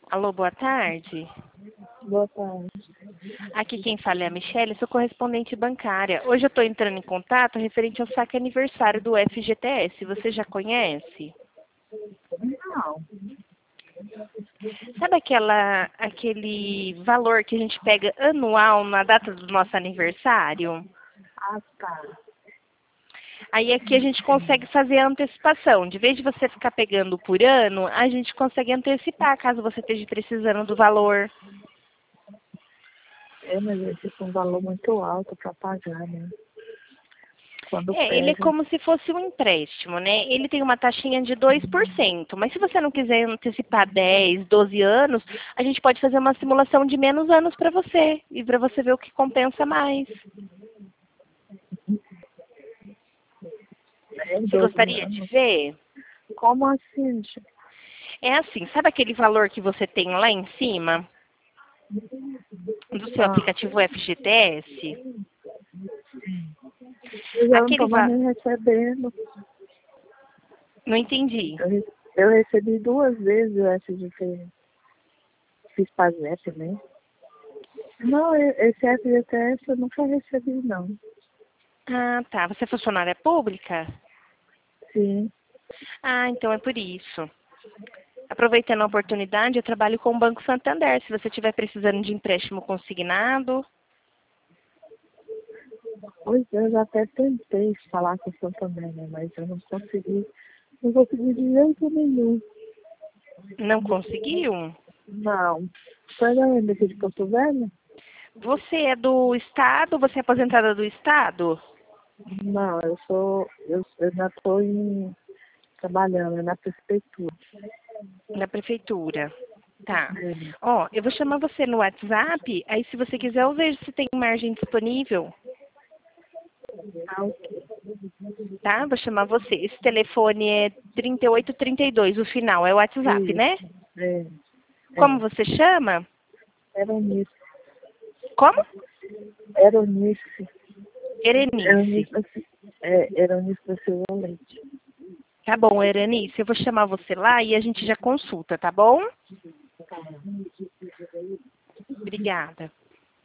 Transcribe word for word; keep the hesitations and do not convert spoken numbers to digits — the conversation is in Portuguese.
Alô, boa tarde. Boa tarde. Aqui quem fala é a Michelle, sou correspondente bancária. Hoje eu estou entrando em contato referente ao saque aniversário do F G T S. Você já conhece? Não. Sabe aquela, aquele valor que a gente pega anual na data do nosso aniversário? Ah, tá. Aí aqui a gente consegue fazer a antecipação. De vez de você ficar pegando por ano, a gente consegue antecipar, caso você esteja precisando do valor. É, mas é tipo um valor muito alto para pagar, né? Quando É, ele é pega. como se fosse um empréstimo, né? Ele tem uma taxinha de dois por cento, mas se você não quiser antecipar dez, doze anos, a gente pode fazer uma simulação de menos anos para você, e para você ver o que compensa mais. É, Você doze gostaria de anos. ver? Como assim? É assim, sabe aquele valor que você tem lá em cima do seu Ah, aplicativo F G T S? eu já não Aquele tô mais va... nem recebendo. Não entendi. Eu, re- eu recebi duas vezes o S G T. Fiz PASEP, né? Não, e- esse F G T S eu nunca recebi, não. Ah, tá. Você é funcionária pública? Sim. Ah, então é por isso. Aproveitando a oportunidade, eu trabalho com o Banco Santander. Se você estiver precisando de empréstimo consignado, Pois é, eu já até tentei falar com o senhor também, né? Mas eu não consegui. Não consegui de jeito nenhum. não conseguiu? Não. Foi da onde? Aqui de Porto Velho? Você é do Estado? Você é aposentada do Estado? Não, eu sou, eu, eu já estou trabalhando na prefeitura. Da Prefeitura. Tá. É. Ó, eu vou chamar você no WhatsApp, aí se você quiser eu vejo se tem margem disponível, Ah, ok. tá? Vou chamar você. Esse telefone é trinta e oito trinta e dois, o final, é o WhatsApp, né? Isso. É, Como é. você chama? Eronice. Como? Eronice. Erenice. Eronice da Sil- é, Eronice da Silva Leite. Tá bom, Erenice, eu vou chamar você lá e a gente já consulta, tá bom? Obrigada.